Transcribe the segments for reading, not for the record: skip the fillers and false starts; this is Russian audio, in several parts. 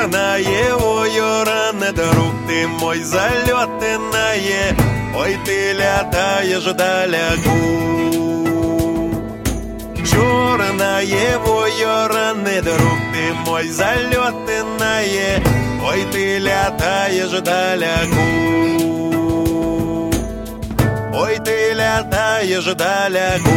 Черное рано, друг ты мой залетное, ой, ты летаешь далеко. Черное рано, друг ты мой залетное, ой, ты летаешь далеко. Ой, ты летаешь далеко.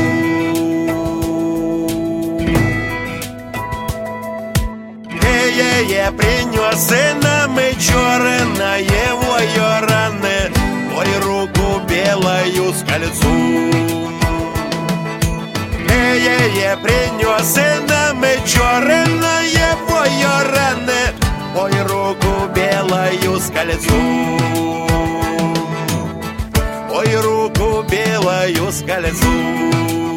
Принес и нам и черное раны, ой, руку белую с кольцом. Принес и нам и черное раны, ой, руку белую с кольцом. Ой, руку белую с кольцом.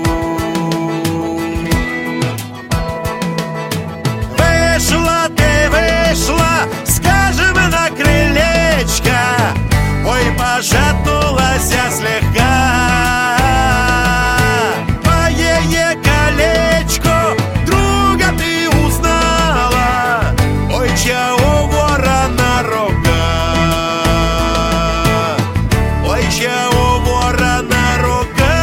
Вышла, скажем, на крылечко, ой, пошатнулась я слегка. Твое колечко, друга ты узнала, ой, чего ворона рога, ой, чего ворона рога.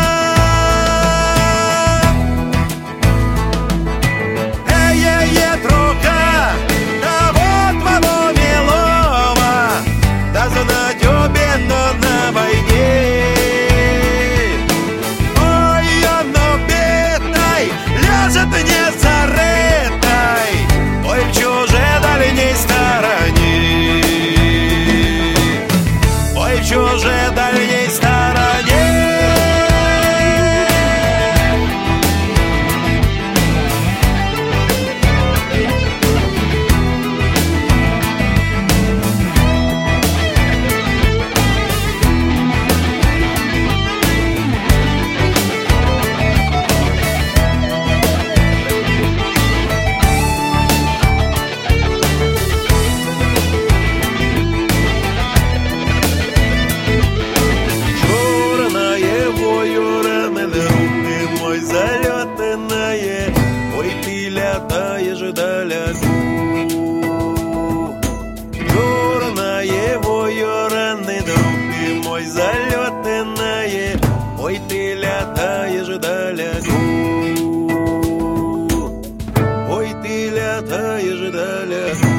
Трока, да вот твоего милого, да знать убито на войне. Ой, оно бедной, лежит не зарытой, ой, в чужой дальней стороне, ой, в чужой дальней стороне. Залетное, ой, ты летаешь далеко. Черное раны, друг ты мой залетное, ой, ты летаешь далеко. Ой, ты летаешь далеко.